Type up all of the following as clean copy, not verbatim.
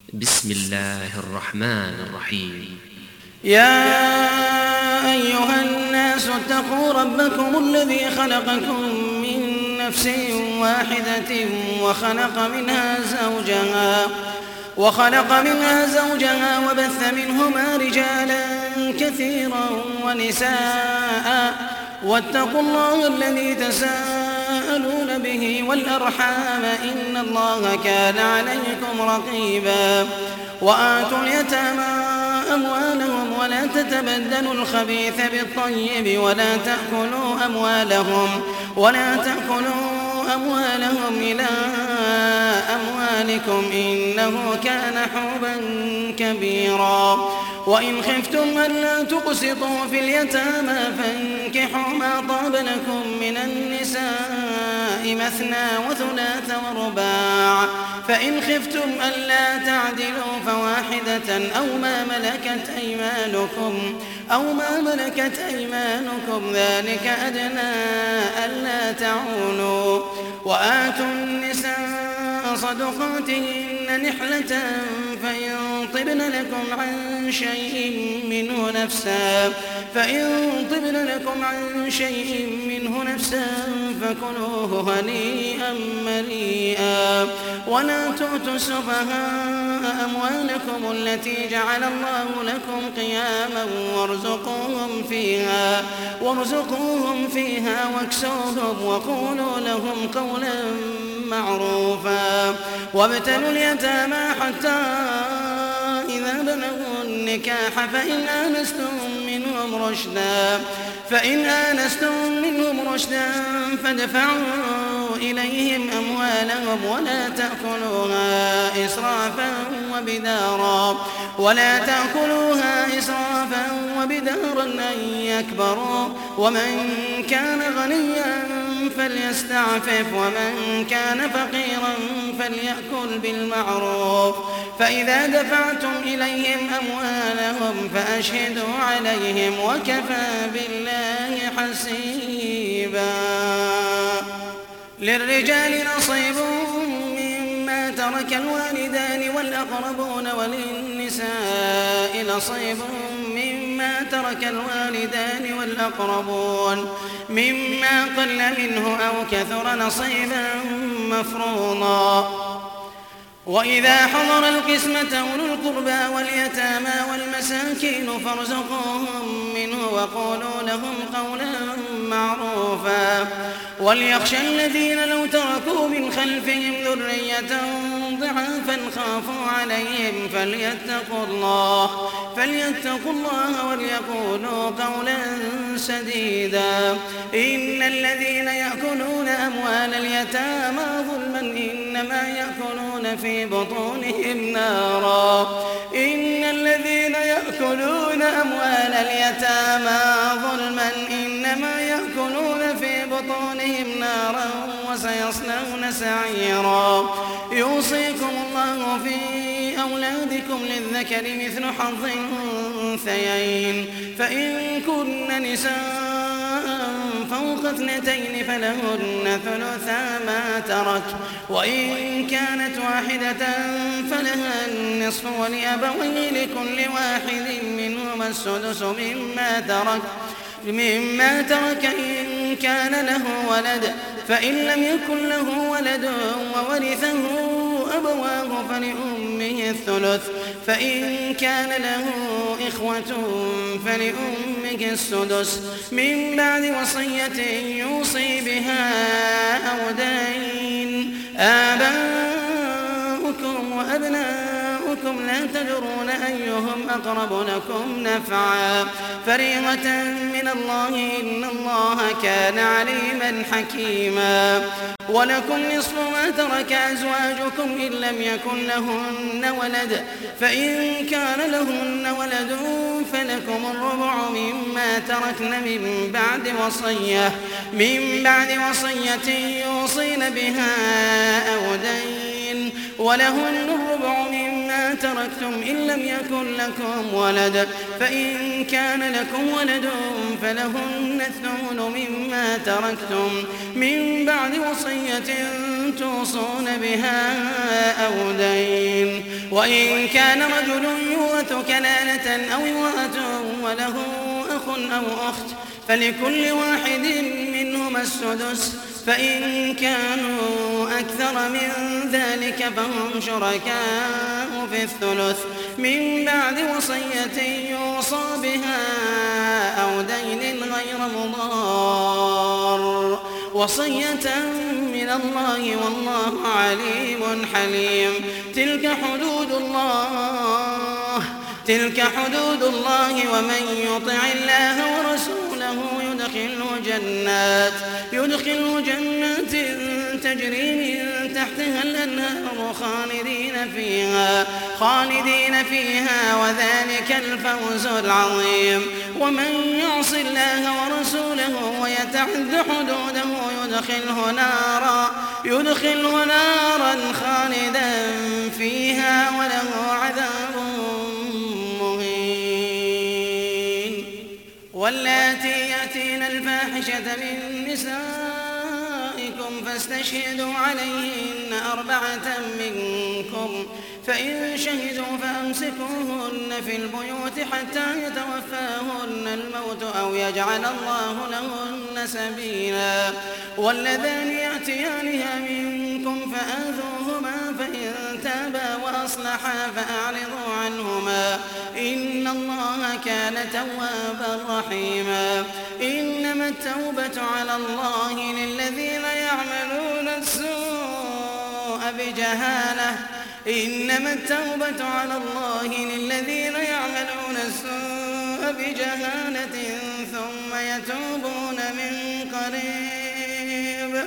بسم الله الرحمن الرحيم. يا أيها الناس اتقوا ربكم الذي خلقكم من نفس واحدة وخلق منها زوجها وبث منهما رجالا كثيرا ونساء واتقوا الله الذي تساءلون به والأرحام إن الله كان عليكم رقيبا. وآتوا اليتامى أموالهم ولا تتبدلوا الخبيث بالطيب ولا تأكلوا أموالهم إلى أموالكم إنه كان حوبا كبيرا. وإن خفتم ألا تقسطوا في اليتامى فانكحوا ما طاب لكم من النساء مثنى وثلاث ورباع، فإن خفتم ألا تعدلوا فواحدة أو ما ملكت أيمانكم ذلك أدنى ألا تعولوا. وآتوا النساء صدقاتهن نحلة فإن طبن لكم عن شيء منه نفسا فكلوه هنيئا مريئا. ولا تؤتوا السفهاء أموالكم التي جعل الله لكم قياما وارزقوهم فيها واكسوهم وقولوا لهم قولا معروفا. وابتلوا اليتامى حتى إذا بلغوا النكاح فإن آنستم منهم رشدا فادفعوا إليهم أموالهم ولا تأكلوها إسرافا وبدارا أن يكبروا. ومن كان غنيا فليستعفف ومن كان فقيرا فليأكل بالمعروف. فإذا دفعتم إليهم أموالهم فأشهدوا عليهم وكفى بالله حسيبا. للرجال نصيب مما ترك الوالدان والأقربون وللنساء نصيب مما ترك الوالدان والأقربون مما قل منه أو كثر نصيبا مفروضا. وإذا حضر القسمة أولو القربى واليتامى والمساكين فارزقوهم منه وقولوا لهم قولا معروفا. وليخشى الذين لو تركوا من خلفهم ذرية ضعافا خافوا عليهم فليتقوا الله وليقولوا قولا سديدا. إن الذين يأكلون أموال اليتامى ظلما إنما يأكلون في بطونهم نارا وسيصلون سعيرا. يوصيكم الله في أولادكم للذكر مثل حظ الأنثيين، فإن كن نساء فوق 2 فلهن ثلثا ما ترك، وإن كانت واحدة فلها النصف ولأبويه لكل واحد منهما السدس مما ترك إن كان له ولد، فإن لم يكن له ولد وورثه أبواه فلأمه الثلث، فإن كان له إخوة فلأمه السدس من بعد وصية يوصي بها أو دين. آباؤكم وأبناؤكم لا تدرون أيهم أقرب لكم نفعا فريضة من الله إن الله كان عليما حكيما. ولكم نصف ما ترك أزواجكم إن لم يكن لهن ولد، فإن كان لهن ولد فلكم الربع مما تركن من بعد وصية يوصين بها أو دين. ولهن الربع مما تركن تركتم إن لم يكن لكم ولد، فإن كان لكم ولد فلهن الثمن مما تركتم من بعد وصية توصون بها أو دين. وإن كان رجل يورث كلالة أو امرأة وله أخ أو أخت فلكل واحد منهما السدس، فإن كانوا أكثر من ذلك فهم شركاء في الثلث من بعد وصية يوصى بها أو دين غير مضار، وصية من الله والله عليم حليم. تلك حدود الله ومن يطع الله ورسوله يدخله جنات تجري من تحتها الأنهار خالدين فيها وذلك الفوز العظيم. ومن يعص الله ورسوله ويتعد حدوده يدخله نارا خالدا فيها وله عذاب مهين. واللاتي يأتين الفاحشة من نسائكم فاستشهدوا عليهن 4 منكم، فإن شهدوا فأمسكوهن في البيوت حتى يتوفاهن الموت أو يجعل الله لهن سبيلا. واللذان يأتيانها منكم فآذوهما فإن تابا وأصلحا فأعرضوا عنهما إن الله كان توابا رحيما. إنما التوبة على الله للذين يعملون السوء بجهالة ثم يتوبون من قريب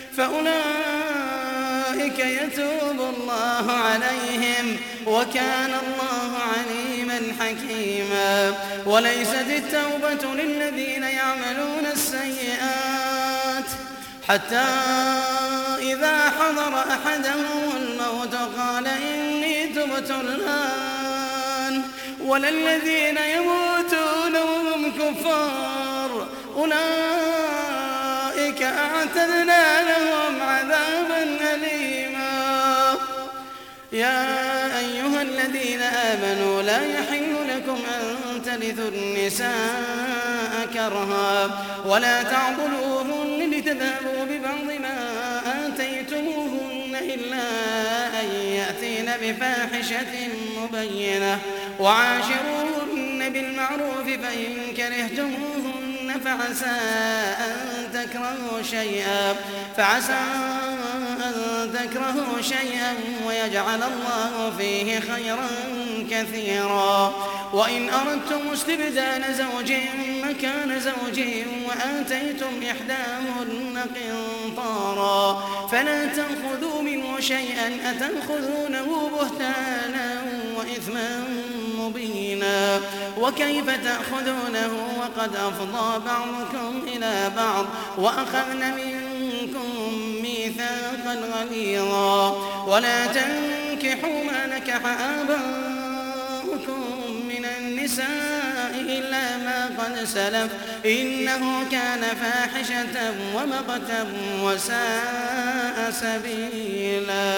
فأولئك يتوب الله عليهم وكان الله عليما حكيما. وليست التوبة للذين يعملون السيئات حتى إذا حضر أحدهم الموت قال إني تبت الآن، ولا الذين يموتون وهم كفار أولئك أعتدنا لهم عذابا أليما. يا أيها الذين آمنوا لا يحل لكم أن ترثوا النساء كرها ولا تعضلوهن لتذهبوا ببعض ما آتيتموهن إلا أن يأتين بفاحشة مبينة وعاشروهن بالمعروف، فإن كرهتموهن فعسى أن تكرهوا شيئا ويجعل الله فيه خيرا كثيرا. وإن أردتم استبدال زوج مكان زوج وآتيتم إحداهن قنطارا فلا تأخذوا منه شيئا أتأخذونه بهتانا وإثما مبينا. وكيف تأخذونه وقد أفضى بعضكم إلى بعض وأخذن منكم ميثاقا غليظا. ولا تنكحوا ما نكح آباؤكم من النساء إلا ما قد سلف إنه كان فاحشة ومقتا وساء سبيلا.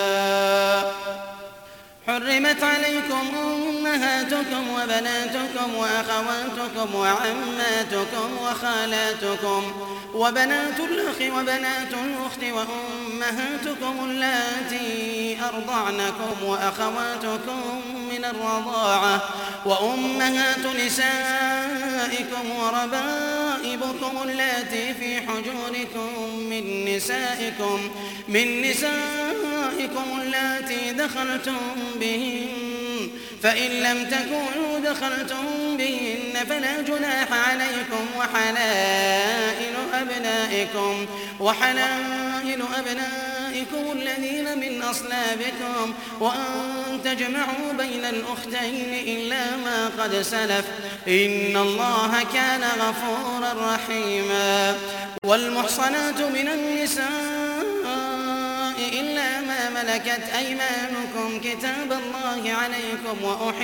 حرمت عليكم أمهاتكم وبناتكم وأخواتكم وعماتكم وخالاتكم وبنات الأخ وبنات الأخت وأمهاتكم اللاتي أرضعنكم وأخواتكم من الرضاعة وأمهات نسائكم وربائبكم اللاتي في حجوركم من نسائكم اللاتي دخلتم بهن، فإن لم تكونوا دخلتم بهن فلا جناح عليكم وحلائل أبنائكم الذين من أصلابكم وأن تجمعوا بين الأختين إلا ما قد سلف إن الله كان غفورا رحيما. والمحصنات من النساء إلا ما ملكت أيمانكم كتاب الله عليكم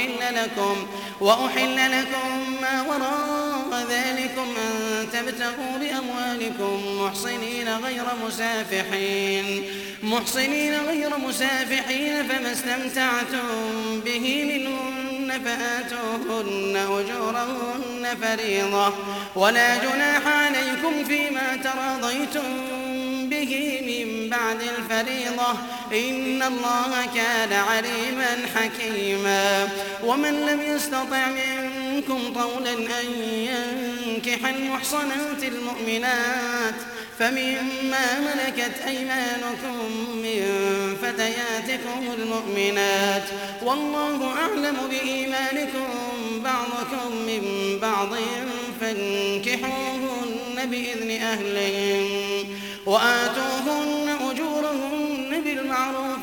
وأحل لكم ما وراء ذلكم أن تبتغوا بأموالكم محصنين غير مسافحين فما استمتعتم به منهن فآتوهن أجورهن فريضة ولا جناح عليكم فيما تراضيتم به من بعد الفريضة إن الله كان عليما حكيما. ومن لم يستطع منكم طولا أن ينكح المحصنات المؤمنات فمما ملكت أيمانكم من فتياتكم المؤمنات والله أعلم بإيمانكم بعضكم من بعض فانكحوهن بإذن أهلهن وآتوهن أجورهن بالمعروف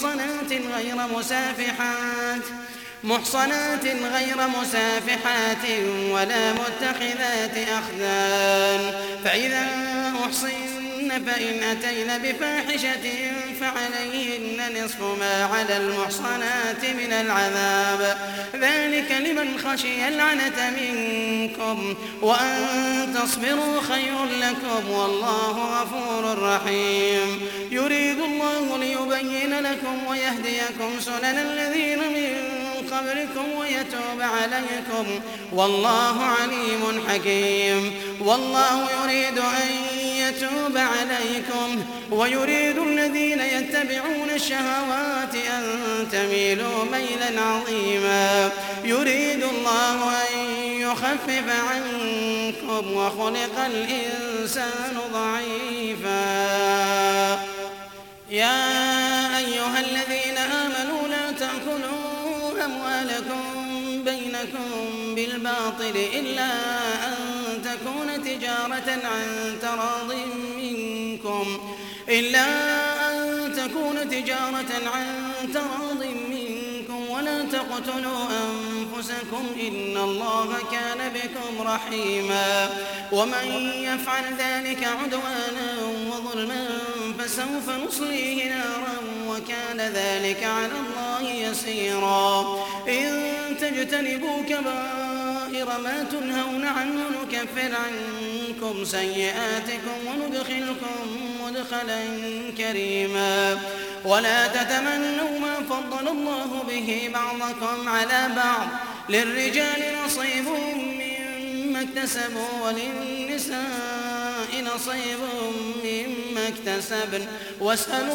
محصنات غير مسافحات ولا متخذات أخدان فإذا أحصن فإن أتين بفاحشة فعليهن نصف ما على المحصنات من العذاب ذلك لمن خشي العنة منكم وأن تصبروا خير لكم والله غفور رحيم. يريد الله ليبين لكم ويهديكم سنن الذين من قبلكم ويتوب عليكم والله عليم حكيم. والله يريد أن يتوب عليكم ويريد الذين يتبعون الشهوات أن تميلوا ميلا عظيما. يريد الله أن يخفف عنكم وخلق الإنسان ضعيفا. يا أيها الذين آمنوا لا تأكلوا أموالكم بينكم بالباطل إلا أن تكون تجارة عن تراض منكم ولا تقتلوا أنفسكم إن الله كان بكم رحيما. ومن يفعل ذلك عدوانا وظلما فسوف نصليه نارا وكان ذلك على الله يسيرا. إن تجتنبوا كبائر ما تنهون عنه نكفر عنكم سيئاتكم وندخلكم مدخلا كريما. ولا تتمنوا ما فضل الله به بعضكم على بعض للرجال نصيب مما اكتسبوا وللنساء نصيب مما اكتسبن واسألوا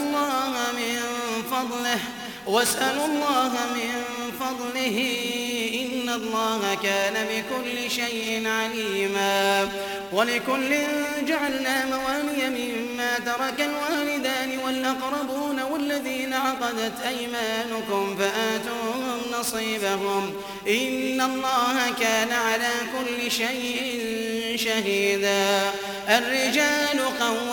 الله من فضله إن الله كان بكل شيء عليما. ولكل جعلنا موالي مما ترك الوالدان والأقربون والذين عقدت أيمانكم فآتوهم نصيبهم إن الله كان على كل شيء شهيدا. الرجال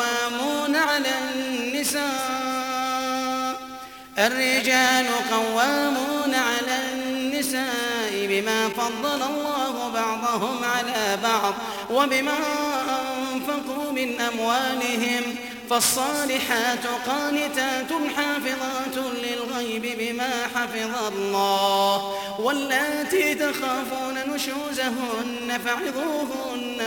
قوامون على النساء بما فضل الله بعضهم على بعض وبما أنفقوا من أموالهم فالصالحات قانتات حافظات للغيب بما حفظ الله. واللاتي تخافون نشوزهن فعظوهن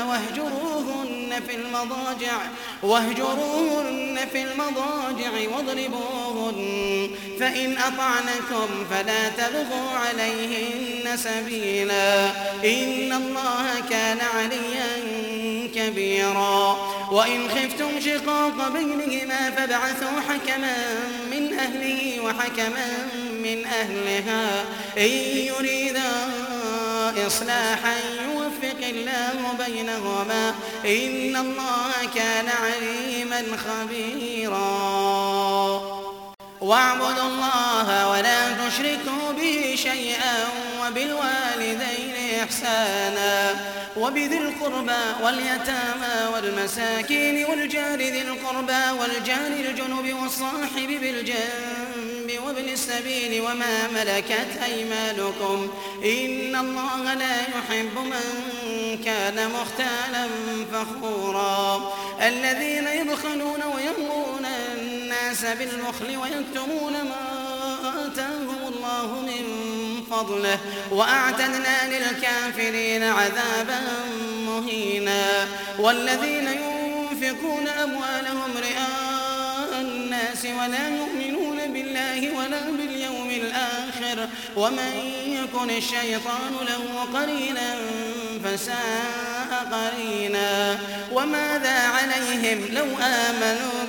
واهجروهن في المضاجع واضربوهن فإن أطعنكم فلا تبغوا عليهن سبيلا إن الله كان عليا كبيرا. وإن خفتم شقاق بينهما فابعثوا حكما من أهله وحكما من أهلها إن يريدا إصلاحا يوفق الله بينهما إن الله كان عليما خبيرا. واعبدوا الله ولا تشركوا به شيئا وبالوالدين إحسانا وبذي القربى واليتامى والمساكين والجار ذي القربى والجار الجنب والصاحب بالجنب وابن السبيل وما ملكت أيمانكم إن الله لا يحب من كان مختالا فخورا. الذين يبخلون ويأمرون الناس الناس بالبخل ويكتمون ما آتاهم الله من فضله وأعتدنا للكافرين عذابا مهينا. والذين ينفقون أموالهم رئاء الناس ولا يؤمنون بالله ولا باليوم الآخر ومن يكن الشيطان له قرينا فساء قرينا. وماذا عليهم لو آمنوا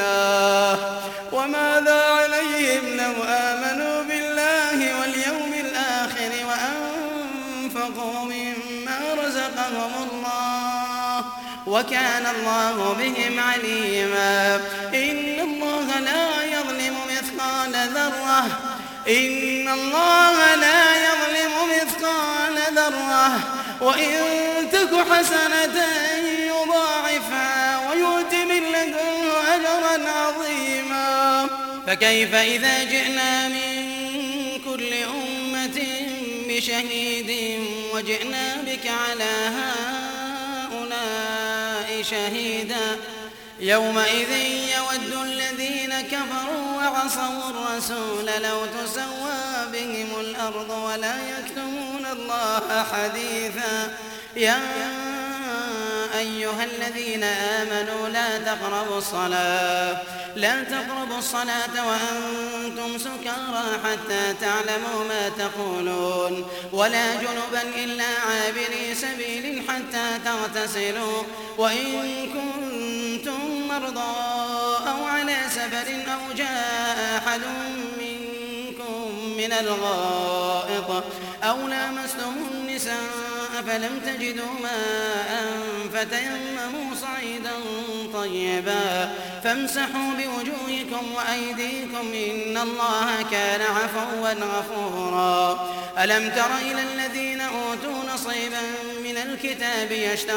بالله واليوم الآخر وأنفقوا مما رزقهم الله وكان الله بهم عليما. إن الله لا يظلم مثقال ذرة وإن تك حسنة يضاعفها ويؤت من لدنه أجرا عظيما. فكيف إذا جئنا من كل أمة بشهيد وجئنا بك على هؤلاء شهيدا يومئذ يود الذين كفروا وعصوا الرسول لو تسوى بهم الأرض ولا يكتمون الله حديثا. يا أيها الذين آمنوا لا تقربوا الصلاة وأنتم سكارى حتى تعلموا ما تقولون ولا جنبا إلا عابري سبيل حتى تغتسلوا وإن كنتم مرضى أو على سفر أو جاء أحد منكم من الغائط أو لامستم النساء فلم تجدوا ماء فتيمموا صعيدا طيبا فامسحوا بوجوهكم وأيديكم إن الله كان عفوا غفورا. ألم تر إلى الذين أوتوا نصيبا من الكتاب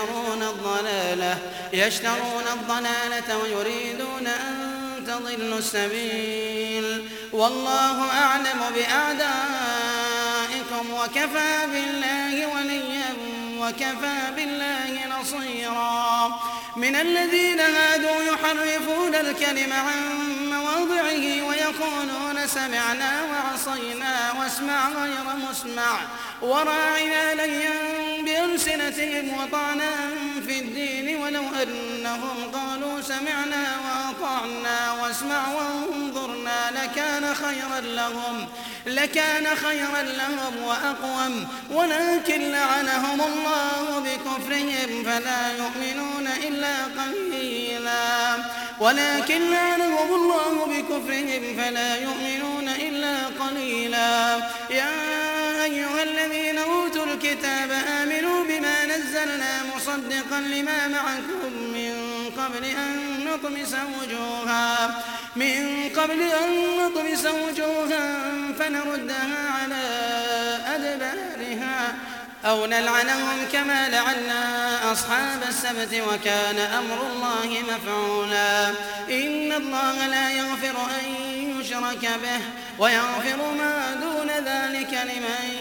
يشترون الضلالة ويريدون أن تضلوا السبيل والله أعلم بأعدائكم وكفى بالله وليا وكفى بالله نصيرا. من الذين هادوا يحرفون الكلم عن مواضعه ويقولون سمعنا وعصينا واسمع غير مسمع وراعنا ليا بألسنتهم وطعنا في الدين ولو أنهم قالوا سمعنا وأطعنا واسمع وانظرنا لكان خيرا لهم وأقوم ولكن لعنهم الله بكفرهم فلا يؤمنون إلا قليلا. يا أيها الذين أوتوا الكتاب آمنوا بما نزلنا مصدقا لما معكم من قبل أن نطمس وجوها فنردها على أدبارها أو نلعنهم كما لعنا أصحاب السبت وكان أمر الله مفعولا. إن الله لا يغفر أن يشرك به ويغفر ما دون ذلك لمن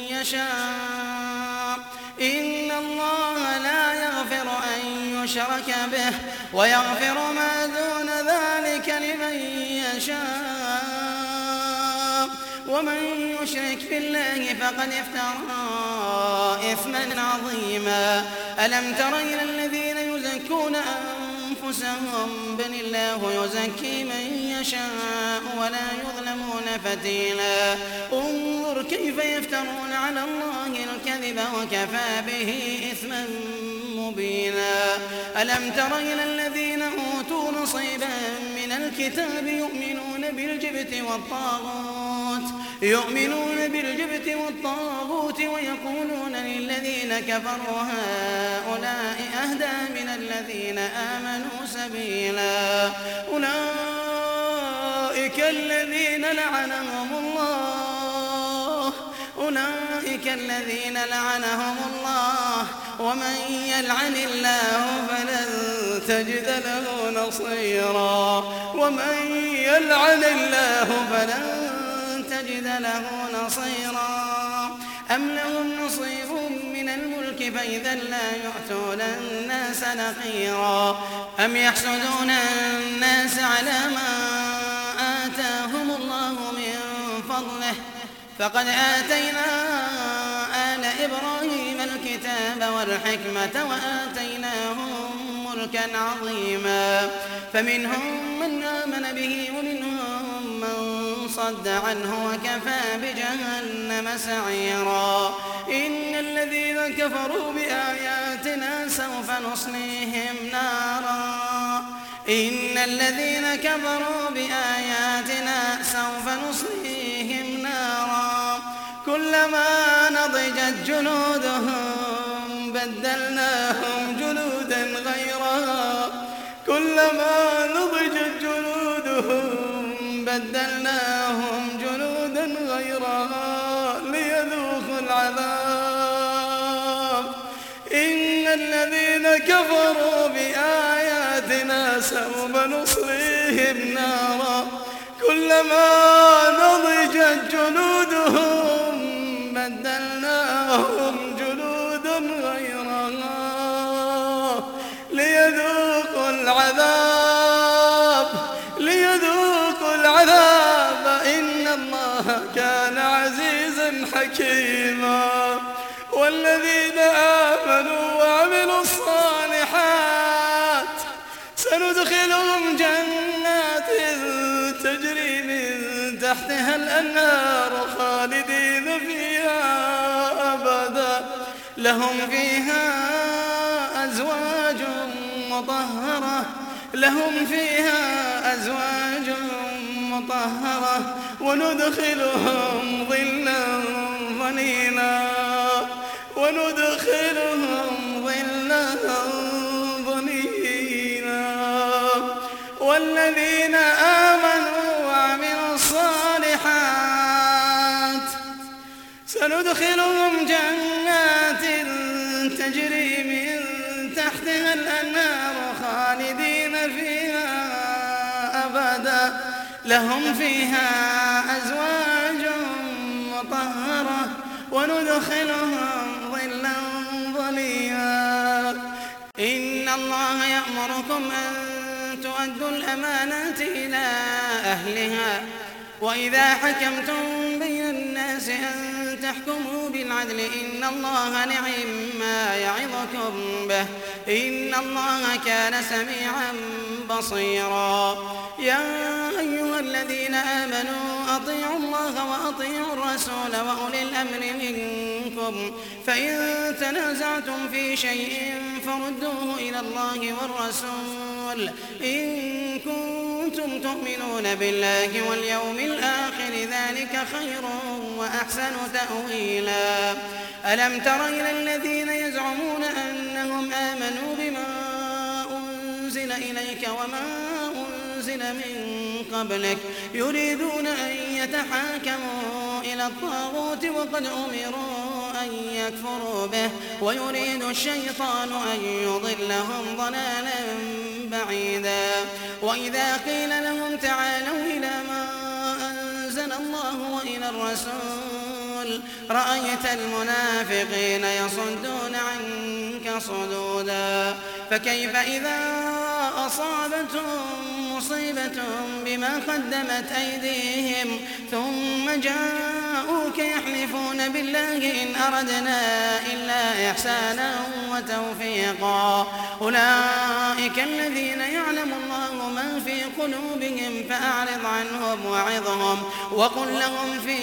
يشاء. إن الله لا يغفر أن يشرك به ويغفر ما دون ذلك لمن يشاء ومن يشرك بالله فقد افترى إثما عظيما. ألم تر إلى الذين يزكون أنفسهم بل الله يزكي من يشاء ولا يظلمون فتيلا. انظر كيف يفترون على الله الكذب وكفى به إثما مبينا. ألم تر إلى الذين أوتوا نصيبا من الكتاب يؤمنون بالجبت والطاغوت ويقولون للذين كفروا هؤلاء أهدى من الذين آمنوا سبيلا. أولئك الذين لعنهم الله ومن يلعن الله فلن تجد له نصيرا. أم لهم نصيب من الملك فإذا لا يؤتون الناس نقيرا أم يحسدون الناس على ما آتاهم الله من فضله فقد آتينا آل إبراهيم الكتاب والحكمة وآتيناهم ملكا عظيما فمنهم من آمن به ومنهم من صد عنه وكفى بجهنم سعيرا إن الذين كفروا بآياتنا سوف نصليهم نارا كلما نضجت جلودهم بدلناهم جلودا غيرها ليذوقوا العذاب إن الذين كفروا بآياتنا سوف نصليهم نارا كلما نضجت جلودهم بدلناهم جلودا غيرها ليذوقوا العذاب إن الله كان عزيزا حكيما والذين آمنوا وعملوا الصالحات سندخلهم جنات تجري من تحتها الأنهار خالدين فيها أبدا لهم فيها أزواج مطهرة وندخلهم ظلا ظليلا والذين آمنوا وعملوا الصالحات سندخلهم جنات تجري من تحتها الأنهار خالدين فيها أبدا لهم فيها أزواج مطهرة وندخلهم ظلا ظليلا إن الله يأمركم أن تؤدوا الأمانات إلى أهلها وإذا حكمتم بين الناس أن تحكموا بالعدل إن الله نعم يعظكم به إن الله كان سميعا بصيرا يا أيها الذين آمنوا أطيعوا الله وأطيعوا الرسول وأولي الأمر منكم فإن تنازعتم في شيء فردوه إلى الله والرسول إن كنتم تؤمنون بالله واليوم الآخر ذلك خير وأحسن تأويلا ألم تر إلى الذين يزعمون أنهم آمنوا بما أنزل إليك وما أنزل من قبلك يريدون أن يتحاكموا إلى الطاغوت وقد أمروا أن يكفروا به ويريد الشيطان أن يضلهم ضلالا بعيدا وإذا قيل لهم تعالوا إلى ما أنزل الله وإلى الرسول رأيت المنافقين يصدون عنك صدودا فكيف إذا أصابتهم مصيبة بما قدمت أيديهم ثم جاءوك يحلفون بالله إن أردنا إلا إحسانا وتوفيقا أولئك الذين يعلم الله ما في قلوبهم فأعرض عنهم وعظهم وقل لهم في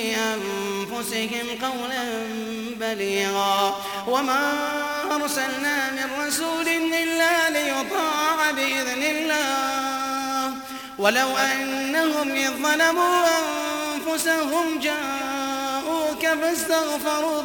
أنفسهم قولا بليغا وما أرسلنا من رسول إلا ليطاع بإذن الله ولو أنهم إذ ظلموا أنفسهم جاءوك فاستغفروا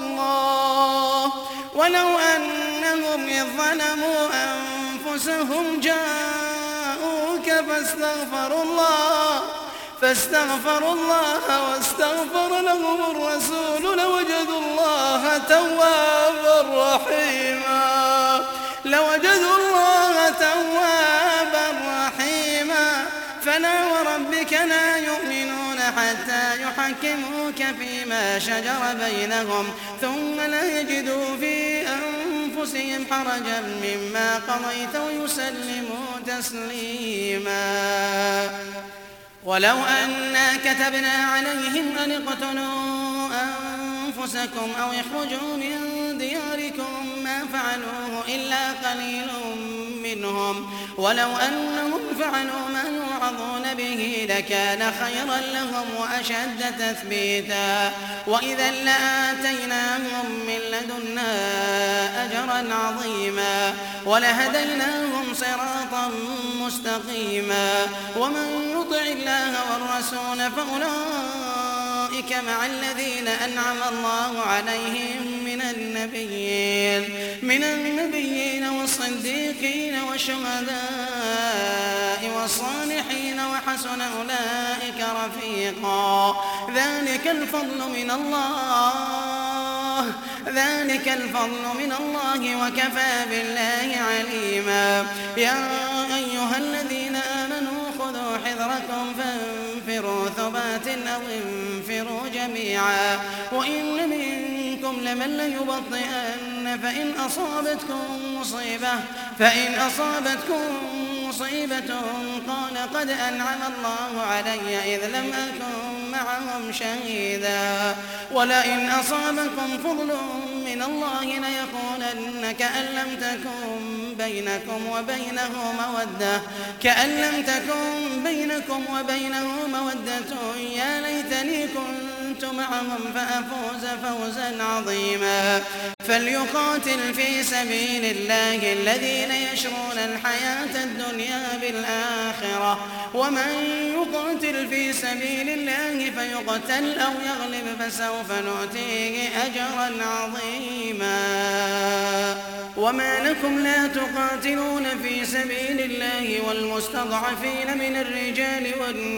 الله واستغفر لهم الرسول لوجدوا الله توابا رحيما فلا وربك لا يؤمنون حتى يحكموك ويحكموك فيما شجر بينهم ثم لا يجدوا في أنفسهم حرجا مما قضيت ويسلموا تسليما. ولو أنا كتبنا عليهم أن اقتلوا أنفسكم أو اخرجوا من دياركم ما فعلوه إلا قليل منهم ولو أنهم فعلوا ما يوعظون به لكان خيرا لهم وأشد تثبيتا وإذا لآتيناهم من لدنا أجرا عظيما ولهديناهم صراطا مستقيما. ومن يطع الله والرسول فأولئك مع الذين أنعم الله عليهم من النبيين والصديقين والشهداء والصالحين وحسن أولئك رفيقا. ذلك الفضل من الله وكفى بالله عليما. يا أيها الذين آمنوا خذوا حذركم فانفروا ثبات أو انفروا جميعا وإن منكم لمن ليبطئن فإن أصابتكم مصيبة قال قد أنعم الله علي إذ لم أكن معهم شهيدا ولئن أصابكم فضل من الله ليقولن كأن لم تكن بينكم وبينه مودة يا ليتني كنت معهم فأفوز فوزا عظيما. فليقاتل في سبيل الله الذين يشرون الحياة الدنيا بالآخرة ومن يقاتل في سبيل الله فيقتل أو يغلب فسوف نؤتيه أجرا عظيما. وما لكم لا تقاتلون في سبيل الله والمستضعفين من الرجال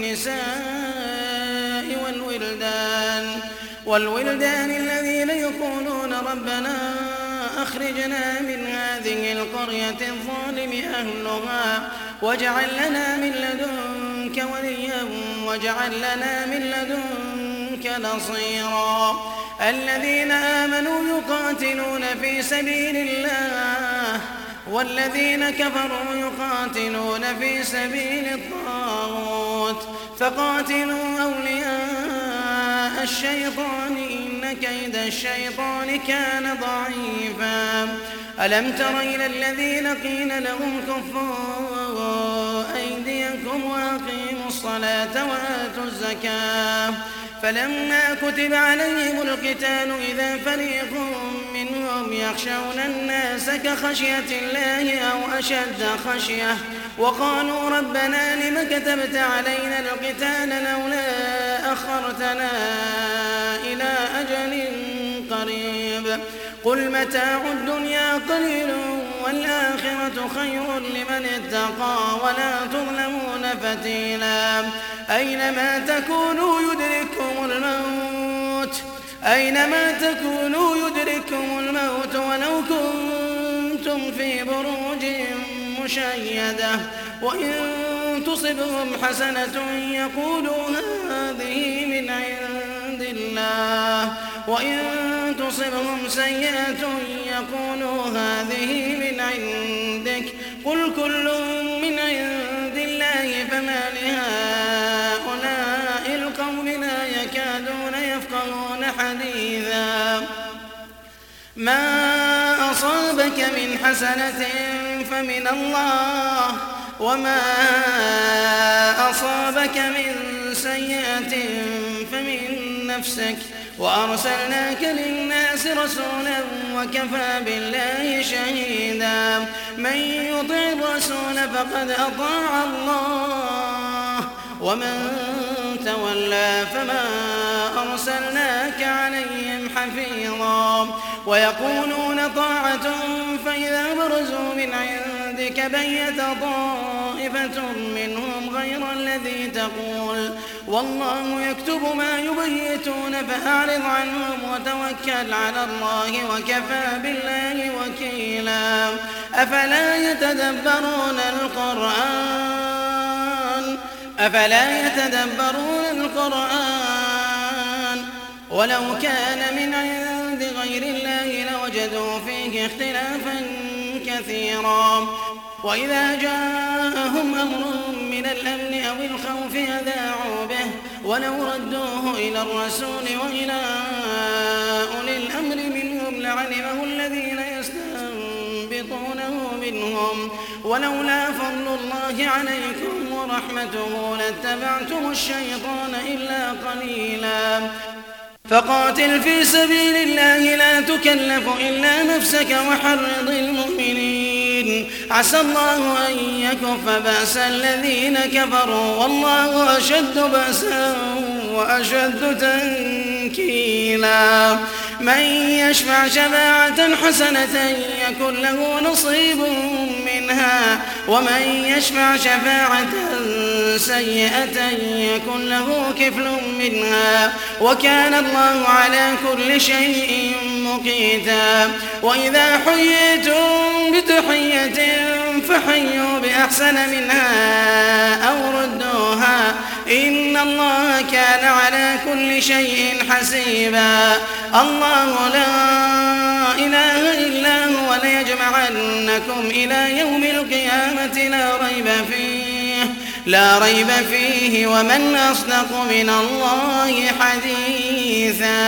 والنساء والولدان الذين يقولون ربنا أخرجنا من هذه القرية الظالم أهلها واجعل لنا من لدنك وليا واجعل لنا من لدنك نصيرا. الذين آمنوا يقاتلون في سبيل الله والذين كفروا يقاتلون في سبيل الطاغوت فقاتلوا أولياء الشيطان إن كيد الشيطان كان ضعيفا. ألم تر إلى الذين قيل لهم كفوا أيديكم وأقيموا الصلاة وآتوا الزكاة فلما كتب عليهم القتال إذا فريق منهم يخشون الناس كخشية الله أو أشد خشية وقالوا ربنا لم كتبت علينا القتال لولا أخرتنا إلى أجل قريب قل متاع الدنيا قليل والآخرة خير لمن اتقى ولا تظلمون فتيلا. أينما تكونوا يدرككم الموت ولو كنتم في بروج مشيدة وإن تصبهم حسنة يقولوا هذه من عند الله وإن تصبهم سيئة يقولوا هذه من عندك قل كل من عند الله فما لهؤلاء القوم لا يكادون يفقهون حديثا. ما أصابك من حسنة فمن الله وما أصابك من سيئة فمن نفسك وأرسلناك للناس رسولا وكفى بالله شهيدا. من يطع الرسول فقد أطاع الله ومن تولى فما أرسلناك عليهم حفيظا. ويقولون طاعة فإذا برزوا من عندك بيت طائفة منهم غير الذي تقول والله يكتب ما يبيتون فأعرض عنهم وتوكل على الله وكفى بالله وكيلا. أفلا يتدبرون القرآن ولو كان من عند غير الله لوجدوا فيه اختلافا كثيرا وإذا جاءهم أمر من الأمن أو الخوف أذاعوا به ولو ردوه إلى الرسول وإلى أولي الأمر منهم لعلمه الذين يستنبطونه منهم ولولا فضل الله عليكم ورحمته لاتبعتم الشيطان إلا قليلا فقاتل في سبيل الله لا تكلف إلا نفسك وحرض المؤمنين عسى الله أن يكف بأس الذين كفروا والله أشد بأسا وأشد تنكيلا من يشفع شفاعة حسنة يكن له نصيب منها ومن يشفع شفاعة سيئة يكن له كفل منها وكان الله على كل شيء مقيتا وإذا حييتم بتحية فحيوا بأحسن منها أو ردوها إن الله كان على كل شيء حسيبا الله لا إله إلا هو ليجمعنكم إلى يوم القيامة لا ريب فيه ومن أصدق من الله حديثا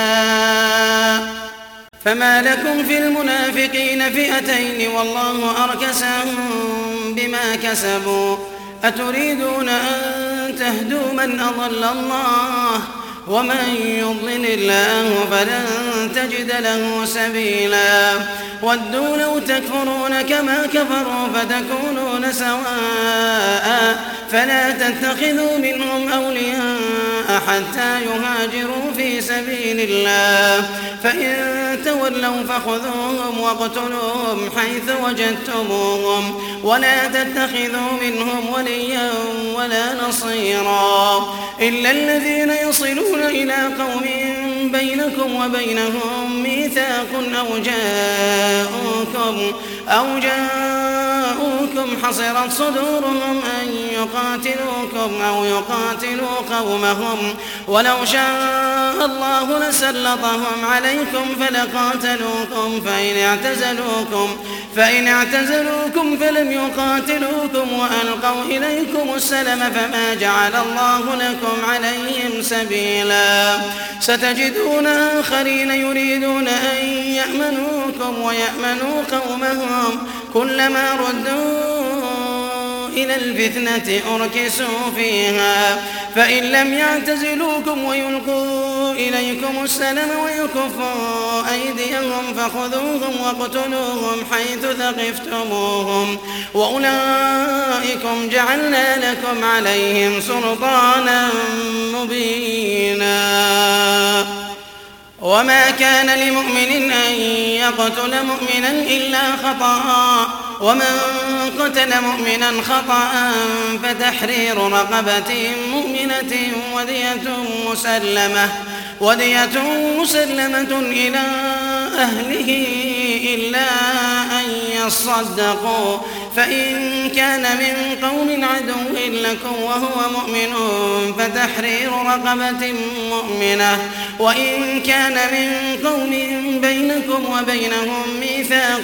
فما لكم في المنافقين فئتين والله أركسهم بما كسبوا أتريدون أن تهدوا من أضل الله ومن يضلل الله فلن تجد له سبيلا ودوا لو تكفرون كما كفروا فتكونون سواء فلا تتخذوا منهم أولياء حتى يهاجروا في سبيل الله فإن تولوا فخذوهم واقتلوهم حيث وجدتموهم ولا تتخذوا منهم وليا ولا نصيرا إلا الذين يصلون إلى قوم بينكم وبينهم ميثاق أو جاءوكم حصرت صدورهم أن يقاتلوكم أو يقاتلوا قومهم ولو شاء الله لسلطهم عليكم فلقاتلوكم فإن اعتزلوكم فلم يقاتلوكم وألقوا إليكم السلم فما جعل الله لكم عليهم سبيلا ستجدون آخرين يريدون أن يأمنوكم ويأمنوا قومهم كلما ردوا إلى الفتنة أركسوا فيها فإن لم يعتزلوكم ويلقوا إليكم السلم ويكفوا أيديهم فخذوهم واقتلوهم حيث ثقفتموهم وأولئكم جعلنا لكم عليهم سلطانا مبينا وما كان لمؤمن أن يقتل مؤمنا إلا خطأ ومن قتل مؤمنا خطأ فتحرير رقبة مؤمنة ودية مسلمة إلى أهله إلا أن يصدقوا فإن كان من قوم عدو لكم وهو مؤمن فتحرير رقبة مؤمنة وإن كان من قوم بينكم وبينهم ميثاق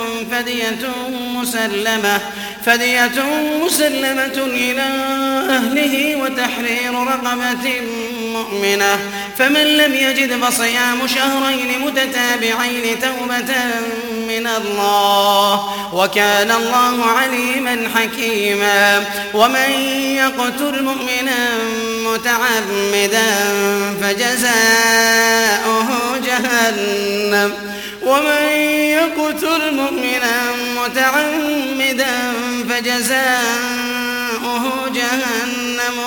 فدية مسلمة إلى أهله وتحرير رقبة مؤمنة فمن لم يجد فصيام شهرين متتابعين توبة من الله وكان الله عليما حكيما ومن يقتل مؤمنا متعمدا فجزاؤه جهنم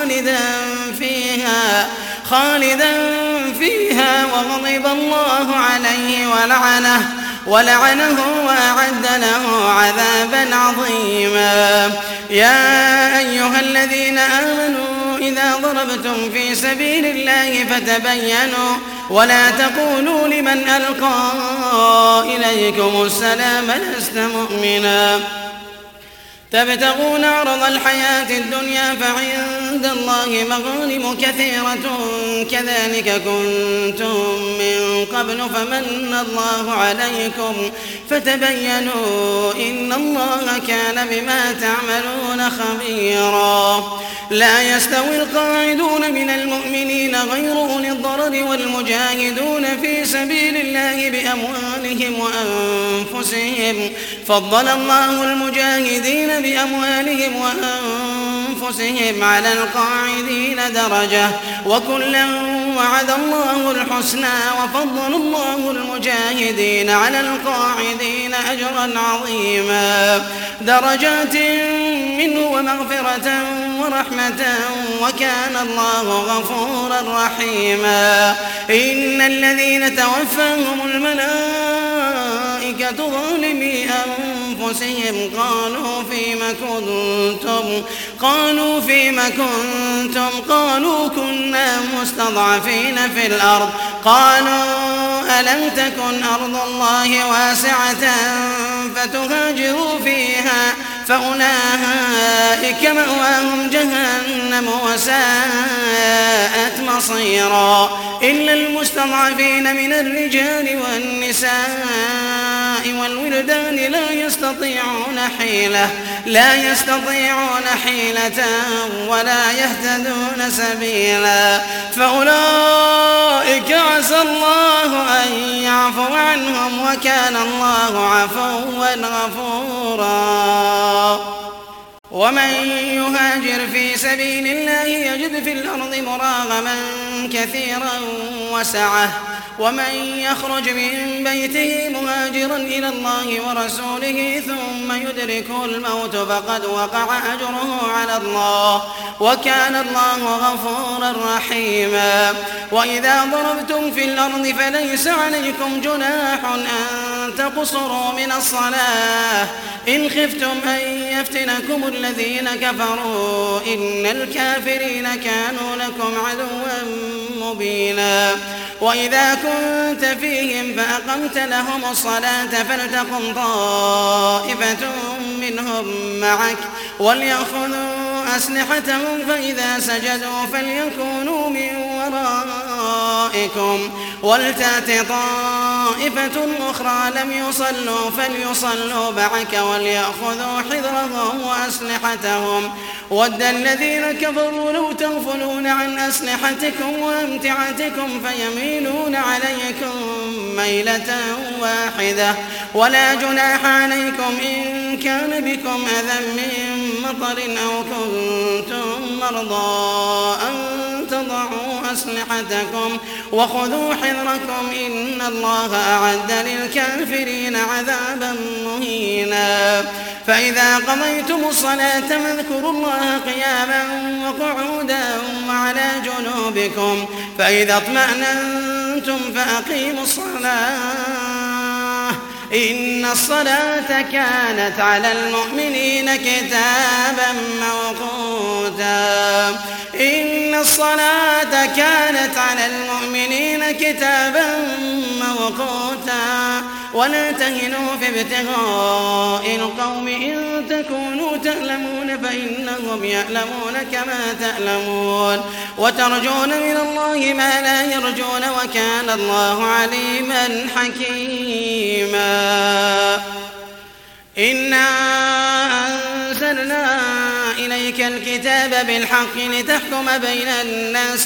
خالدا فيها وغضب الله عليه ولعنه وأعد له عذابا عظيما يا أيها الذين آمنوا إذا ضربتم في سبيل الله فتبينوا ولا تقولوا لمن ألقى إليكم السلام لست مؤمنا تبتغون عرض الحياة الدنيا فعند الله مغانم كثيرة كذلك كنتم من قبل فمن الله عليكم فتبينوا إن الله كان بما تعملون خبيرا. لا يستوي القاعدون من المؤمنين غير أولي الضرر والمجاهدون في سبيل الله بأموالهم وأنفسهم فضل الله المجاهدين بأموالهم وأنفسهم على القاعدين درجة وكلا وعد الله الحسنى وفضل الله المجاهدين على القاعدين أجرا عظيما درجات منه ومغفرة ورحمة وكان الله غفورا رحيما. إن الذين توفاهم الملائكة ظالمي أنفسهم قالوا فيما كنتم قالوا كنا مستضعفين في الأرض قالوا ألم تكن أرض الله واسعة فتهاجروا فيها فأولئك مأواهم جهنم وساءت مصيرا. إلا المستضعفين من الرجال والنساء والولدان لا يستطيعون حيلة ولا يهتدون سبيلا فأولئك عسى الله أن يعفو عنهم وكان الله عفوا غفورا. ومن يهاجر في سبيل الله يجد في الأرض مراغما كثيرا وسعة ومن يخرج من بيته مهاجرا إلى الله ورسوله ثم يدركه الموت فقد وقع أجره على الله وكان الله غفورا رحيما. وإذا ضربتم في الأرض فليس عليكم جناح أن تقصروا من الصلاة إن خفتم أن يفتنكم الذين كفروا إن الكافرين كانوا لكم عدوا مبينا. وإذا كنت فيهم فأقمت لهم الصلاة فلتقم طائفة منهم معك وليأخذوا أسلحتهم فإذا سجدوا فليكونوا من ورائكم ولتأت طائفة أخرى لم يصلوا فليصلوا معك وليأخذوا حذرهم وأسلحتهم ود الذين كفروا لو تغفلون عن أسلحتكم وأمتعتكم فيميلون عليكم ميلة واحدة ولا جناح عليكم إن كان بكم أذى من مطر أو كنتم مرضى أن تضعوا أسلحتكم وخذوا حذركم إن الله أعد للكافرين عذابا مهينا. فإذا قضيتم الصلاة فاذكروا الله قياما وقعودا وعلى جنوبكم فإذا اطمأننتم فأقيموا الصلاة إن الصلاة كانت على المؤمنين كتابا موقوتا. إن الصلاة كانت على المؤمنين كتابا موقوتا. ولا تهنوا في ابتغاء القوم إن تكونوا تألمون فإنهم يألمون كما تألمون وترجون من الله ما لا يرجون وكان الله عليما حكيما. إنا أنزلنا إليك الكتاب بالحق لتحكم بين الناس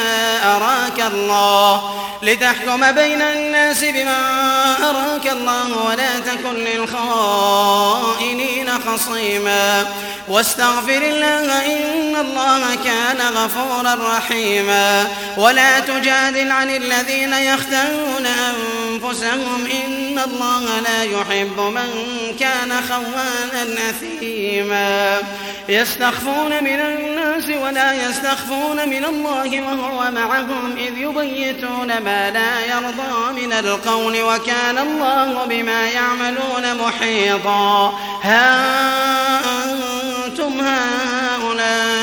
بما أراك الله ولا تكن للخائنين خصيما واستغفر الله إن الله كان غفورا رحيما. ولا تجادل عن الذين يختارون أنفسهم إن الله لا يحب من كان خوانا أثيما. يستخفون من الناس ولا يستخفون من الله وهو معهم إذ يبيتون ما لا يرضى من القول وكان الله بما يعملون محيطا. ها أنتم هؤلاء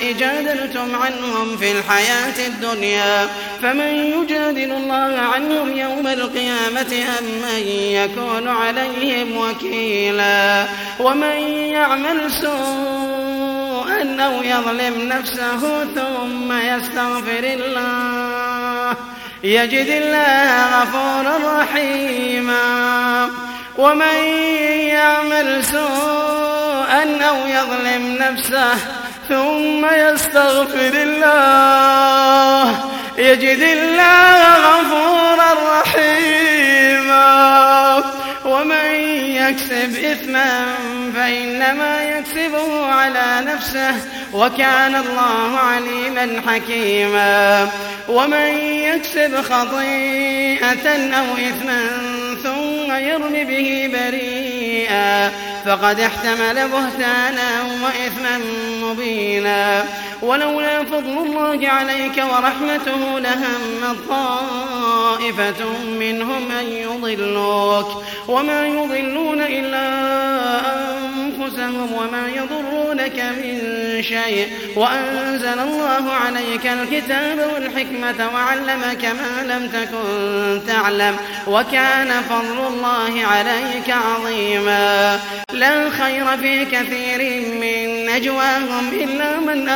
جادلتم عنهم في الحياة الدنيا فمن يجادل الله عنهم يوم القيامة أم من يكون عليهم وكيلا ومن يعمل سوءا أو يظلم نفسه ثم يستغفر الله يجد الله غفورا رحيما ومن يعمل سوءا أو يظلم نفسه ثم يستغفر الله يجد الله غفورا رحيما ومن يكسب إثما فإنما يكسبه على نفسه وكان الله عليما حكيما ومن يكسب خطيئة أو إثما ثم يرم به بريئا فقد احتمل بهتانا وإثما مبينا ولولا فضل الله عليك ورحمته لهم طائفة منهم أن يضلوك وما يضلون إلا أنفسهم وما يضرونك من شيء وأنزل الله عليك الكتاب والحكمة وعلمك ما لم تكن تعلم وكان فضل الله عليك عظيما لا خير في كثير من نجواهم إلا من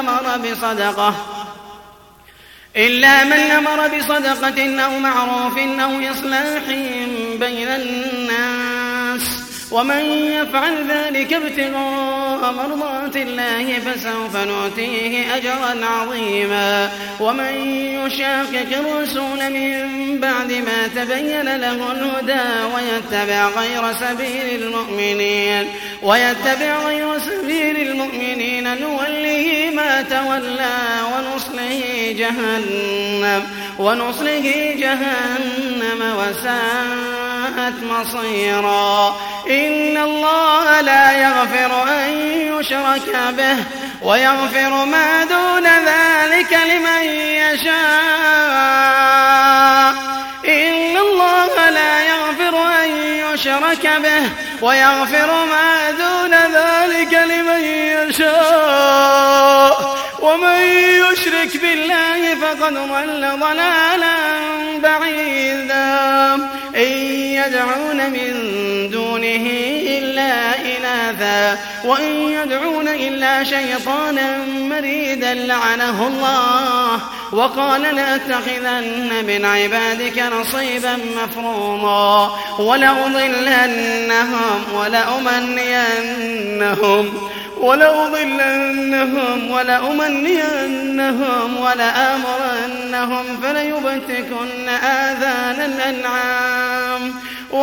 أمر بصدقة أو معروف أو إصلاح بين الناس ومن يفعل ذلك ابتغاء مرضات الله فسوف نؤتيه أجرا عظيما ومن يشاقق الرسول من بعد ما تبين له الهدى ويتبع غير سبيل المؤمنين نوله ما تولى ونصله جهنم وساءت مصيرا إن الله لا يغفر أن يشرك به ويغفر ما دون ذلك لمن يشاء إن الله لا يغفر أن يشرك به ويغفر ما دون ذلك لمن يشاء ومن يشرك بالله فقد ضل ضلالا بعيدا إن يدعون من دونه إلا إناثا وإن يدعون إلا شيطانا مريدا لعنه الله وقال لأتخذن من عبادك نصيبا مفروضا ولأضلنهم ولأمنينهم ولآمرنهم فليبتكن آذان الأنعام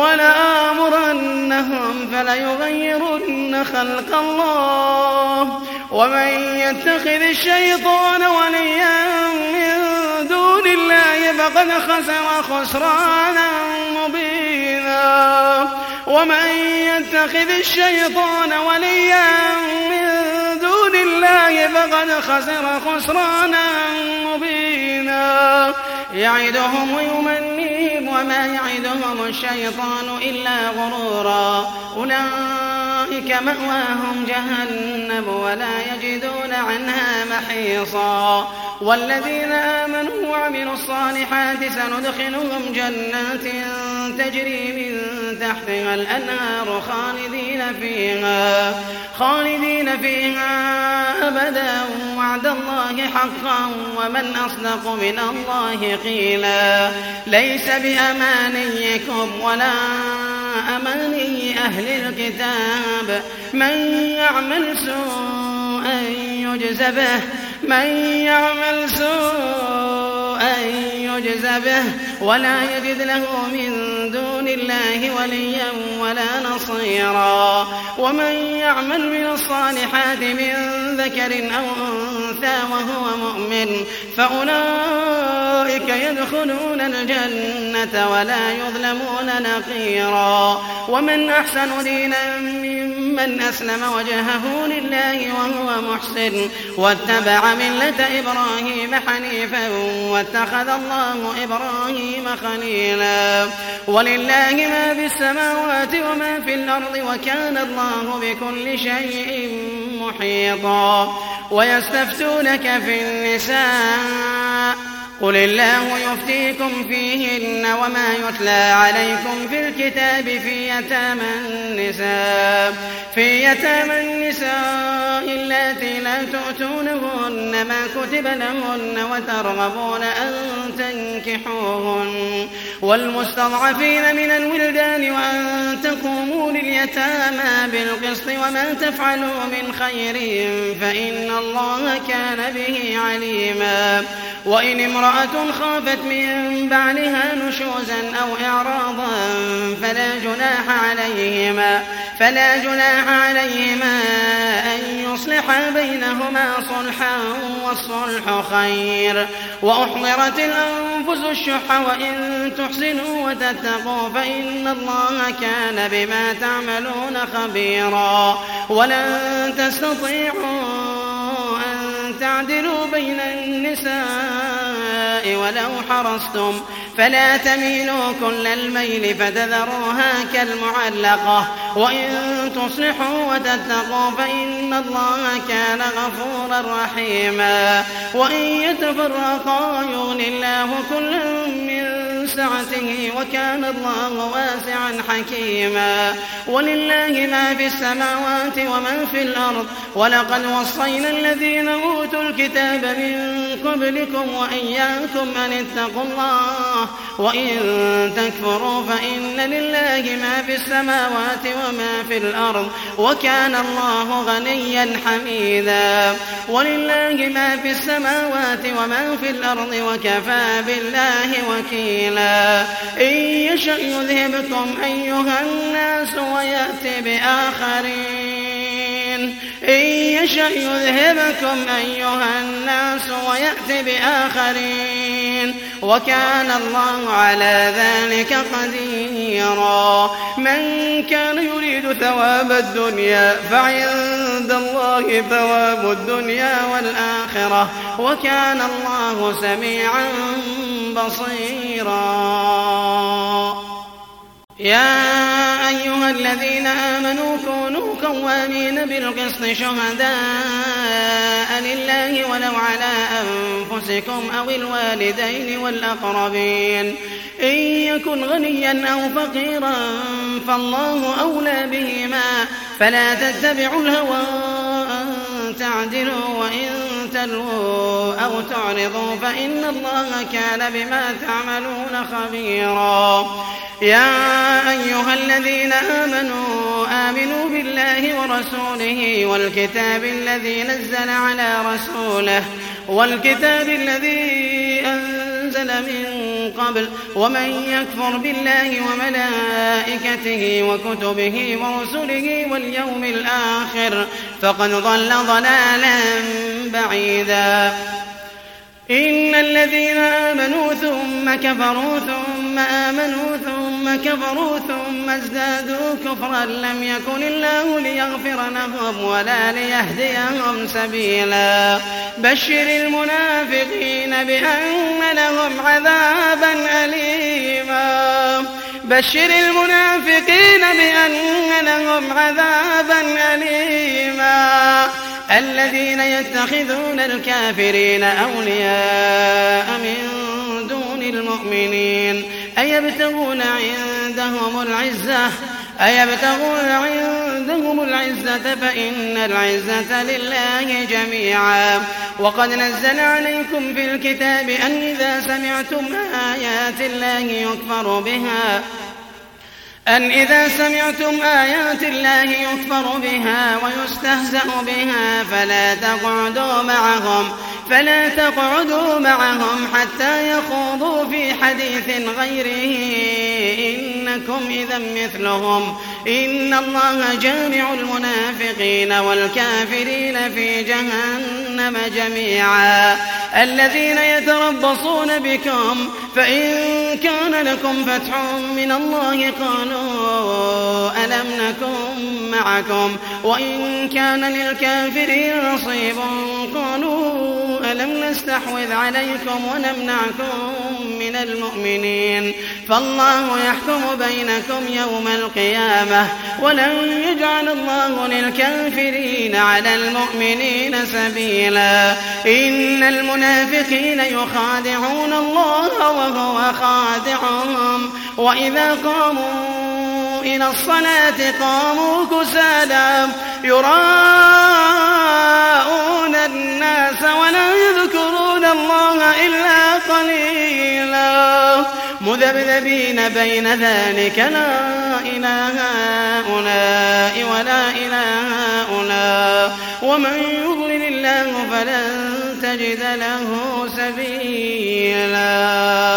ولآمرنهم فليغيرن خلق الله ومن يتخذ الشيطان وليا من دون الله فقد خسر خسرانا مبينا ومن يتخذ الشيطان وليا من دون الله فقد خسر خسرانا مبينا يعدهم ويمنيهم وما يعدهم الشيطان إلا غرورا أولئك مأواهم جهنم ولا يجدون عنها محيصا والذين آمنوا وعملوا الصالحات سندخلهم جنات تجري من تحتها الأنهار خالدين فيها أبدا وعد الله حقا ومن أصدق من الله قيلا ليس بأمانيكم ولا أماني أهل الكتاب من يعمل سوءا يجز به ولا يجد له من دون الله وليا ولا نصيرا ومن يعمل من الصالحات من ذكر أو أنثى وهو مؤمن فأولئك يدخلون الجنة ولا يظلمون نقيرا ومن أحسن دينا ممن أسلم وجهه لله وهو محسن واتبع ملة إبراهيم حنيفا واتخذ الله إبراهيم خليلا ولله ما في السماوات وما في الأرض وكان الله بكل شيء محيطا. ويستفتونك في النساء قل الله يفتيكم فيهن وما يتلى عليكم في الكتاب في يتامى النساء اللاتي لا تؤتونهن ما كتب لهن وترغبون أن تنكحوهن والمستضعفين من الولدان وأن تقوموا لليتامى بالقسط وما تفعلوا من خير فإن الله كان به عليما. وإن امرأة خافت من بعلها نشوزا أو إعراضا فلا جناح عليهما أن يصلحا بينهما صلحا والصلح خير. وأحضرت الأنفس الشح وإن تحسنوا وتتقوا فإن الله كان بما تعملون خبيرا. ولن تستطيعوا أن تعدلوا بين النساء ولو حرصتم فلا تميلوا كل الميل فتذروها كالمعلقة. وإن تصلحوا وتتقوا فإن الله كان غفورا رحيما. وإن يتفرقا يغني الله كلا من سعته وكان الله واسعا حكيما. ولله ما في السماوات وما في الأرض ولقد وصينا الذين أوتوا الكتاب من قبلكم وإياكم أن اتقوا الله وإن تكفروا فإن لله ما في السماوات وما في الأرض وكان الله غنيا حميدا. ولله ما في السماوات وما في الأرض وكفى بالله وكيلا. إن يشأ يذهبكم أيها الناس ويأتي بآخرين وكان الله على ذلك قديرا. من كان يريد ثواب الدنيا فعند الله ثواب الدنيا والآخرة وكان الله سميعا بصيرا. يا أيها الذين آمنوا كونوا قوامين بالقسط شهداء لله ولو على أنفسكم أو الوالدين والأقربين إن يكن غنيا أو فقيرا فالله أولى بهما فلا تتبعوا الهوى أن تعدلوا وإن تلووا أو تعرضوا فإن الله كان بما تعملون خبيرا. يا أيها الذين آمنوا بالله ورسوله والكتاب الذي نزل على رسوله والكتاب الذي أنزل من قبل ومن يكفر بالله وملائكته وكتبه ورسله واليوم الآخر فقد ضل ضلالا بعيدا. إن الذين آمنوا ثم كفروا ثم آمنوا ثم كفروا ثم ازدادوا كفرا لم يكن الله ليغفر لهم ولا ليهديهم سبيلا. بشر المنافقين بأن لهم عذابا أليما. الذين يتخذون الكافرين أولياء من دون المؤمنين أيبتغون عندهم العزة فإن العزة لله جميعا. وقد نزل عليكم في الكتاب أن إذا سمعتم آيات الله يكفر بها ويستهزأ بها فلا تقعدوا معهم حتى يخوضوا في حديث غيره إنكم إذا مثلهم إن الله جامع المنافقين والكافرين في جهنم جميعا. الذين يتربصون بكم فإن كان لكم فتح من الله قالوا ألم نكن معكم وإن كان للكافرين نصيب قالوا ألم نستحوذ عليكم ونمنعكم من المؤمنين فالله يحكم بينكم يوم القيامة ولن يجعل الله للكافرين على المؤمنين سبيلا إن المنافقين يخادعون الله وهو خادعهم وإذا قاموا إلى الصلاة قاموا كسالى يراءون الناس ولا يذكرون الله إلا قليلا مذبذبين بين ذلك لا إله هؤلاء ولا إله هؤلاء ومن يضلل الله فلن تجد له سبيلا.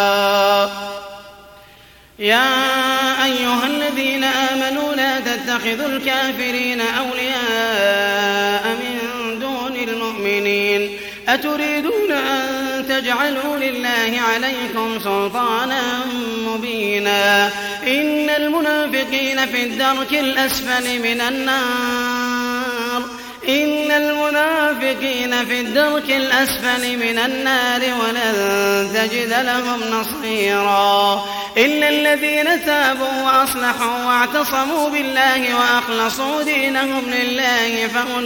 يا أيها الذين آمنوا لا تتخذوا الكافرين أولياء من دون المؤمنين أتريدون أن تجعلوا لله عليكم سلطانا مبينا إن المنافقين في الدرك الأسفل من النار ولن تجد لهم نصيرا إلا الذين تابوا وأصلحوا واعتصموا بالله وأخلصوا دينهم لله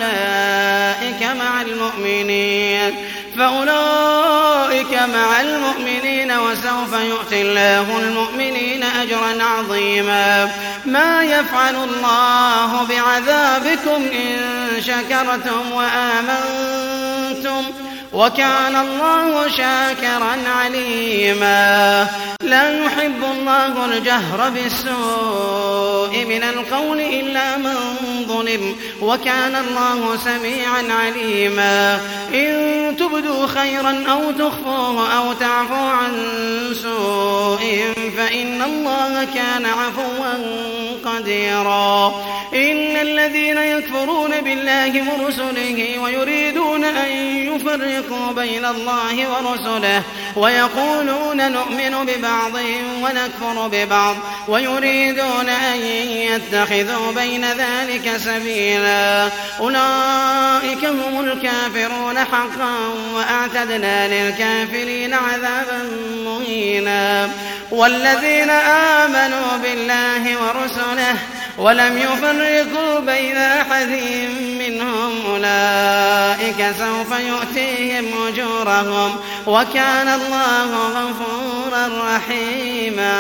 فأولئك مع المؤمنين وسوف يؤتي الله المؤمنين أجرا عظيما. ما يفعل الله بعذابكم إن شكرتم وآمنتم وكان الله شاكرا عليما. لا يحب الله الجهر بالسوء من القول إلا من ظلم وكان الله سميعا عليما. إن تبدوا خيرا أو تخفوه أو تعفوا عن سوء فإن الله كان عفوا قديرا. إن الذين يكفرون بالله ورسله ويريدون أن يفرقوا بين الله ورسله ويقولون نؤمن ببعض ونكفر ببعض ويريدون أن يتخذوا بين ذلك سبيلا أولئك هم الكافرون حقا وأعتدنا للكافرين عذابا مهينا. والذين آمنوا بالله ورسله ولم يفرقوا بين أحد منهم أولئك سوف يؤتيهم أجورهم وكان الله غفورا رحيما.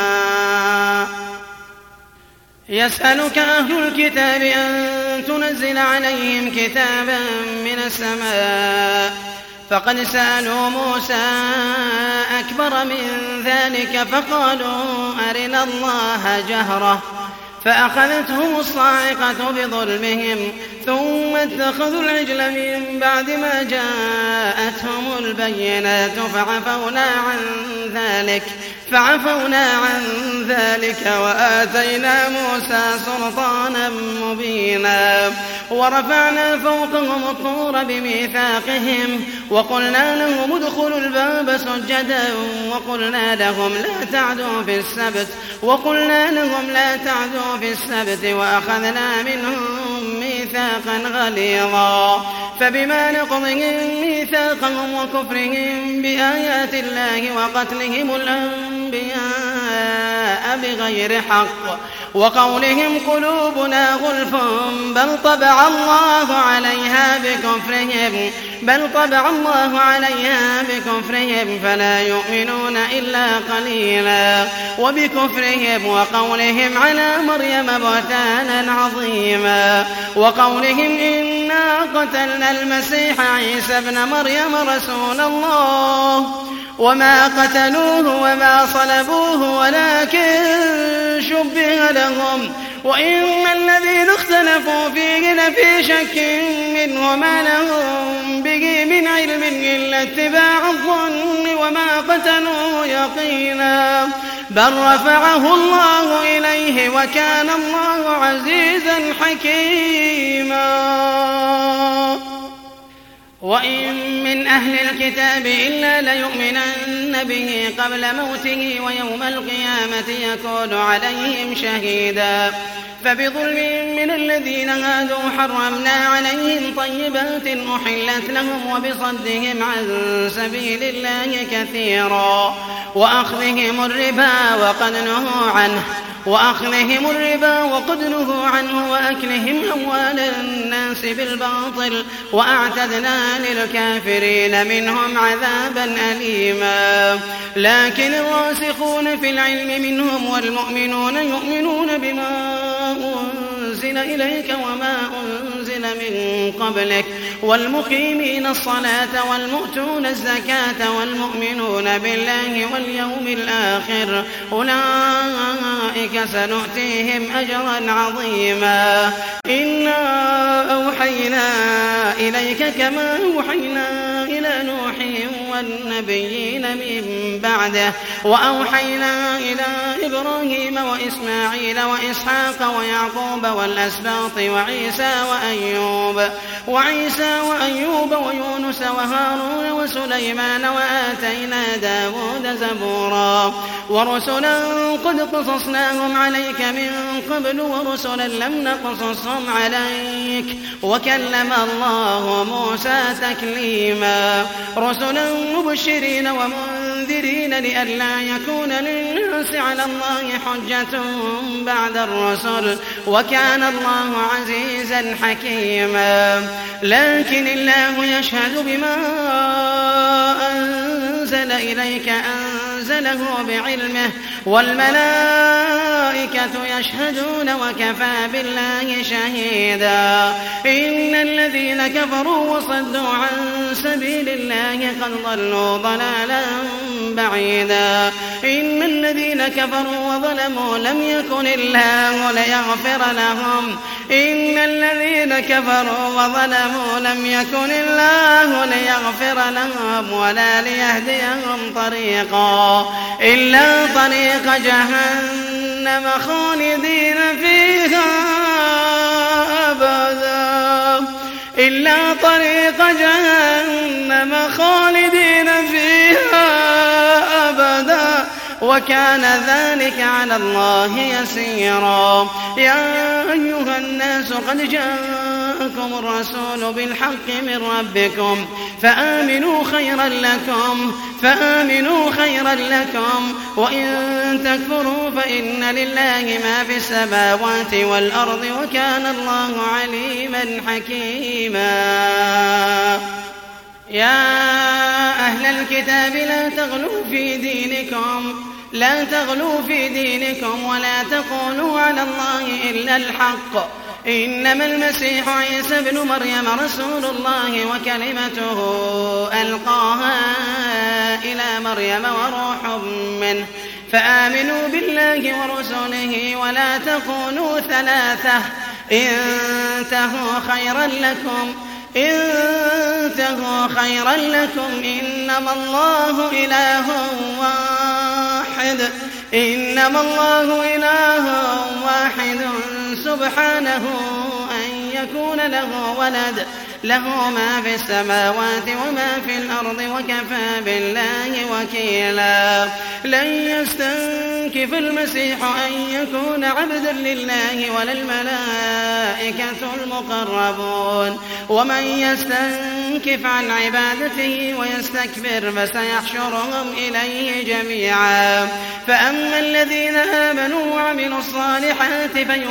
يسألك أهل الكتاب أن تنزل عليهم كتابا من السماء فقد سألوا موسى أكبر من ذلك فقالوا أرنا الله جهرة فأخذتهم الصاعقة بظلمهم ثم اتخذوا العجل من بعد ما جاءتهم البينات فعفونا عن ذلك وآتينا موسى سلطانا مبينا. ورفعنا فوقهم الطور بميثاقهم وقلنا لهم ادخلوا الباب سجدا وقلنا لهم لا تعدوا في السبت وأخذنا منهم ميثاقا غليظا. فبما نقضهم ميثاقهم وكفرهم بآيات الله وقتلهم الأنبياء بغير حق وقولهم قلوبنا غلف بل طبع الله عليها بكفرهم فلا يؤمنون إلا قليلا. وبكفرهم وقولهم على مريم بهتانا عظيما وقولهم إنا قتلنا المسيح عيسى ابن مريم رسول الله وما قتلوه وما صلبوه ولكن شبه لهم وإن الذين اختلفوا فيه لفي شك منه ما لهم به من علم إلا اتباع الظن وما قتلوه يقينا بل رفعه الله إليه وكان الله عزيزا حكيما. وإن من أهل الكتاب إلا ليؤمنن به قبل موته ويوم القيامة يكون عليهم شهيدا فبظلم من الذين هادوا حرمنا عليهم طيبات أحلت لهم وبصدهم عن سبيل الله كثيرا وأخذهم الربا وقد نهوا عنه وأكلهم أموال الناس بالباطل وأعتدنا للكافرين منهم عذابا أليما لكن الراسخون في العلم منهم والمؤمنون يؤمنون بما أنزل إليك وما أنزل من قبلك والمقيمين الصلاة والمؤتون الزكاة والمؤمنون بالله واليوم الآخر أولئك سنؤتيهم أجرا عظيما إنا أوحينا إليك كما أوحينا إلى نوح والنبيين من بعده وأوحينا إلى إبراهيم وإسماعيل وإسحاق ويعقوب والأسباط وعيسى وأيوب ويونس وهارون وسليمان وآتينا داود زبورا ورسلا قد قصصناهم عليك من قبل ورسلا لم نقصصهم عليك وكلم الله موسى تكليما رسلا مبشرين ومنذرين لئلا يكون للناس على الله حجة بعد الرسل وكان الله عزيزا حكيما لكن الله يشهد بما أنزل إليك أنزله بعلمه والملائكة يشهدون وكفى بالله شهيدا إن الذين كفروا وصدوا عن سبيل الله قد ضلوا ضلالا بعيدا إن الذين كفروا وظلموا لم يكن الله ليغفر لهم ولا ليهديهم طريقا إلا طريق جهنم خالدين فيها أبدا وكان ذلك على الله يسيرا يا أيها الناس قد جاءكم الرسول بالحق من ربكم فآمنوا خيرا لكم وإن تكفروا فإن لله ما في السماوات والأرض وكان الله عليما حكيما يا أهل الكتاب لا تغلوا في دينكم ولا تقولوا على الله إلا الحق إنما المسيح عيسى ابن مريم رسول الله وكلمته ألقاها إلى مريم وروح منه فآمنوا بالله ورسله ولا تكونوا ثلاثة انتهوا خيرا لكم إنما الله إله واحد سبحانه أن يكون له ولد له ما في السماوات وما في الأرض وكفى بالله وكيلا لن يستنكف المسيح أن يكون عبدا لله ولا الملائكة المقربون ومن يستنكف عن عبادته ويستكبر فسيحشرهم إليه جميعا فأما الذين آمنوا وعملوا الصالحات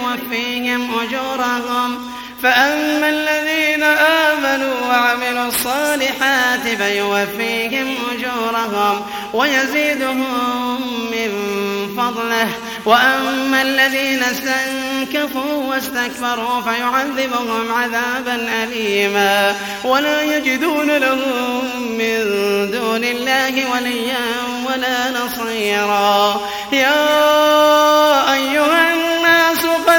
فيوفيهم أجورهم ويزيدهم من فضله وأما الذين استنكفوا واستكبروا فيعذبهم عذابا أليما ولا يجدون لهم من دون الله وليا ولا نصيرا يا أيها الناس قد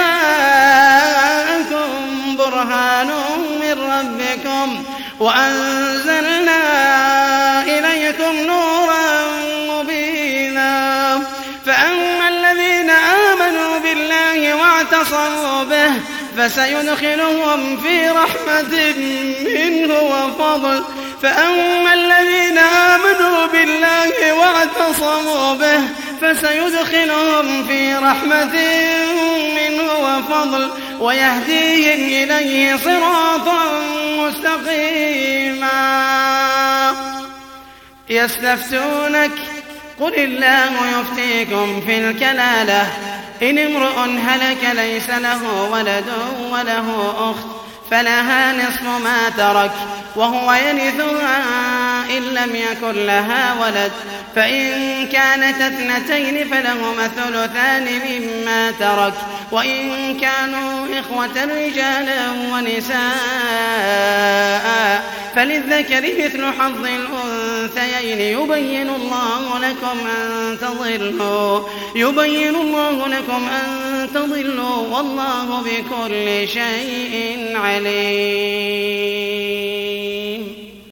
جاءكم برهان من ربكم وأنزلنا إليكم نورا مبينا فأما الذين آمنوا بالله واعتصموا به فسيدخلهم في رحمة منه وفضل. فأما الذين آمنوا بالله واعتصموا به فسيدخلهم في رحمة منه وفضل ويهديهم إليه صراطا مستقيما. يستفتونك قل الله يفتيكم في الكلالة إن امرؤ هلك ليس له ولد وله أخت فلها نصف ما ترك وهو يرثها إن لم يكن لها ولد فإن كانت اثنتين فلهما الثلثان مما ترك وإن كانوا إخوة رجالا ونساء فللذكر مثل حظ الأنثيين يبين الله لكم أن تضلوا، والله بكل شيء عليم. والله بكل شيء عليم.